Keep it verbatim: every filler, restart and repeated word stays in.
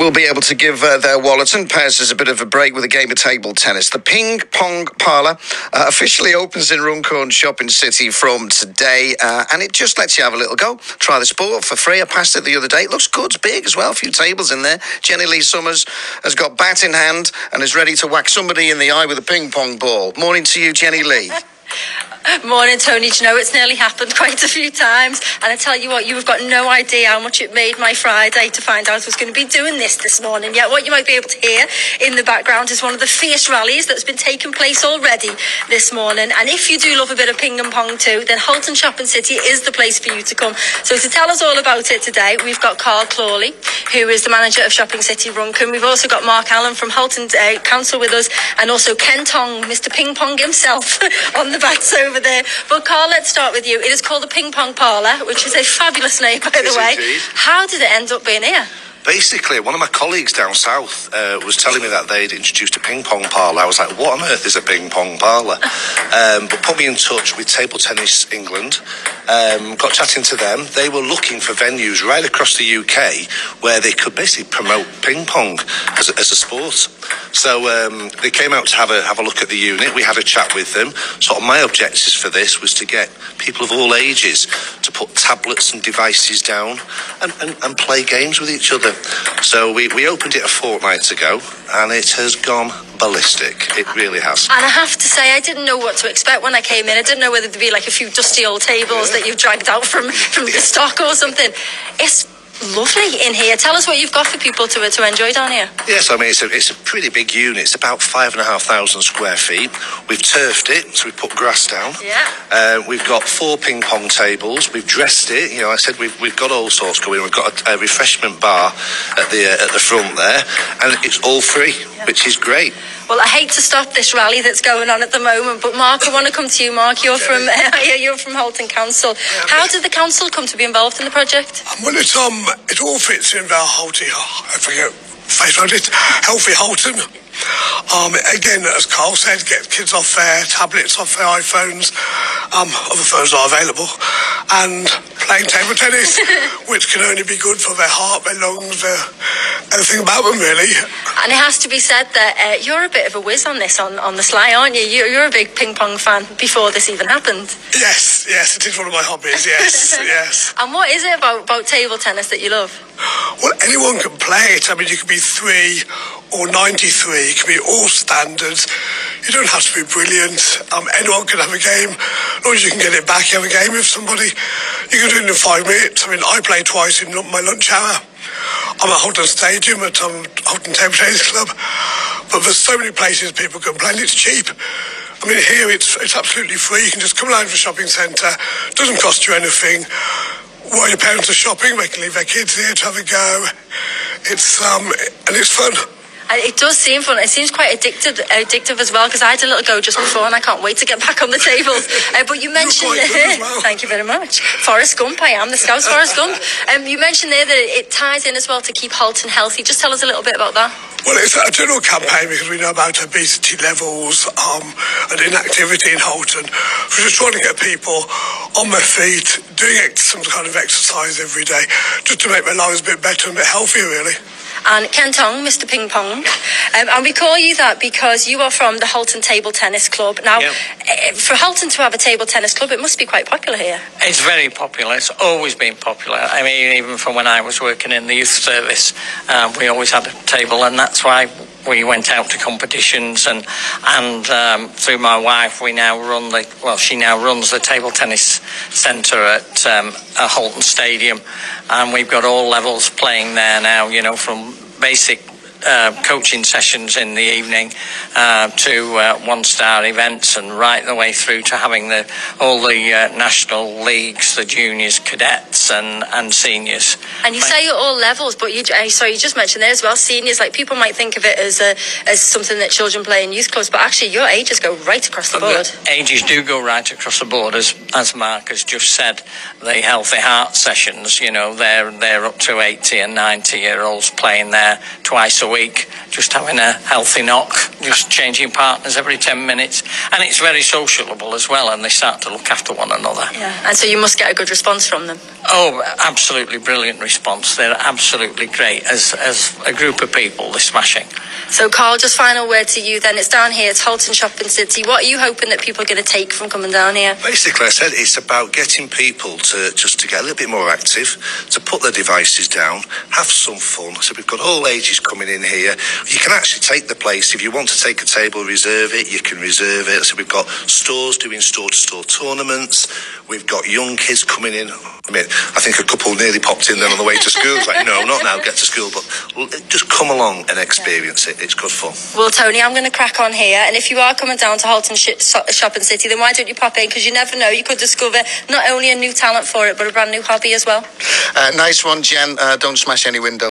will be able to give uh, their Wallerton pairs a bit of a break with a game of table tennis. The Ping Pong Parlour uh, officially opens in Runcorn Shopping City from today, uh, and it just lets you have a little go. Try the sport for free. I passed it the other day. It looks good. It's big as well. A few tables in there. Jenny Lee Summers has got bat in hand and is ready to whack somebody in the eye with a ping pong ball. Morning to you, Jenny Lee. Morning, Tony. Do you know, it's nearly happened quite a few times, and I tell you what, you have got no idea how much it made my Friday to find out I was going to be doing this this morning. Yet what you might be able to hear in the background is one of the fierce rallies that's been taking place already this morning. And if you do love a bit of ping and pong too, then Halton Shopping City is the place for you to come. So to tell us all about it today, we've got Carl Clawley, who is the manager of Shopping City Runcorn. We've also got Mark Allen from Halton uh, Council with us, and also Ken Tong, Mister Ping Pong himself, on the bats over there. But Carl, let's start with you. It is called the Ping Pong Parlour, which is a fabulous name, by the way. Indeed. How did it end up being here? Basically, one of my colleagues down south uh, was telling me that they'd introduced a ping pong parlour. I was like, what on earth is a ping pong parlour? um, but put me in touch with Table Tennis England, um, got chatting to them. They were looking for venues right across the U K where they could basically promote ping pong as a, as a sport. So um, they came out to have a have a look at the unit. We had a chat with them. Sort of my objectives for this was to get people of all ages to put tablets and devices down and, and, and play games with each other. So we, we opened it a fortnight ago, and it has gone ballistic. It really has. And I have to say, I didn't know what to expect when I came in. I didn't know whether there'd be like a few dusty old tables yeah. that you've dragged out from, from the stock or something. It's lovely in here. Tell us what you've got for people to to enjoy down here. Yes, I mean, it's a, it's a pretty big unit. It's about five and a half thousand square feet. We've turfed it, so we put grass down. Yeah. Uh, we've got four ping pong tables. We've dressed it. You know, I said we've we've got all sorts going. We've got a, a refreshment bar at the uh, at the front there, and it's all free, yeah. which is great. Well, I hate to stop this rally that's going on at the moment, but Mark, I want to come to you. Mark, you're from uh, you're from Halton Council. How did the council come to be involved in the project? Well, it's um, it all fits in our Halton. I forget face around it. Healthy Halton. Um, again, as Carl said, get kids off their tablets, off their iPhones. Um, other phones are available, and playing table tennis, which can only be good for their heart, their lungs, their everything about them, really. And it has to be said that uh, you're a bit of a whiz on this, on, on the sly, aren't you? You're, you're a big ping pong fan before this even happened. Yes, yes, it is one of my hobbies. Yes, yes. And what is it about, about table tennis that you love? Well, anyone can play it. I mean, you can be three or ninety-three. It can be all standards. You don't have to be brilliant. Um, anyone can have a game. As long as you can get it back, you have a game with somebody. You can do it in five minutes. I mean, I play twice in my lunch hour. I'm at Halton Stadium at um, Halton Table Tennis Club. But there's so many places people can play, and it's cheap. I mean, here it's it's absolutely free. You can just come along to the shopping centre. It doesn't cost you anything. While your parents are shopping, they can leave their kids here to have a go. It's um, and it's fun. And it does seem fun. It seems quite addictive, addictive as well, because I had a little go just before, and I can't wait to get back on the tables. Uh, but you mentioned, well. Thank you very much, Forrest Gump. I am the Scouts Forrest Gump. Um, you mentioned there that it ties in as well to keep Halton healthy. Just tell us a little bit about that. Well, it's a general campaign because we know about obesity levels um, and inactivity in Halton. We're just trying to get people on their feet, doing some kind of exercise every day, just to make their lives a bit better and a bit healthier, really. And Ken Tong, Mister Ping Pong. Um, and we call you that because you are from the Halton Table Tennis Club. Now, yep. For Halton to have a table tennis club, it must be quite popular here. It's very popular. It's always been popular. I mean, even from when I was working in the youth service, um, we always had a table, and that's why we went out to competitions, and and um, through my wife, we now run the, well, she now runs the table tennis centre at, um, at Halton Stadium, and we've got all levels playing there now, you know, from basic uh, coaching sessions in the evening uh, to uh, one-star events, and right the way through to having the all the uh, national leagues, the juniors, cadets, and, and seniors. And you Thank say at all levels, but you uh, sorry, you just mentioned there as well, seniors. Like, people might think of it as a, as something that children play in youth clubs, but actually your ages go right across the board. The ages do go right across the board, as as Mark has just said. The Healthy Heart sessions, you know, they're they're up to eighty and ninety year olds playing there twice a week. week, just having a healthy knock, just changing partners every ten minutes. And it's very sociable as well, and they start to look after one another. Yeah, and so you must get a good response from them. Oh, absolutely brilliant response. They're absolutely great. As as a group of people, they're smashing. So, Carl, just final word to you then. It's down here, it's Halton Shopping City. What are you hoping that people are going to take from coming down here? Basically, I said it's about getting people to just to get a little bit more active, to put their devices down, have some fun. So we've got all ages coming in here. You can actually take the place. If you want to take a table, reserve it, you can reserve it. So we've got stores doing store-to-store tournaments. We've got young kids coming in. I mean, I think a couple nearly popped in then on the way to school. It's like, no, not now, get to school. But just come along and experience it. It's good fun. Well, Tony, I'm going to crack on here. And if you are coming down to Halton Sh- Shopping City, then why don't you pop in? Because you never know, you could discover not only a new talent for it, but a brand new hobby as well. Uh, nice one, Jen. Uh, don't smash any windows.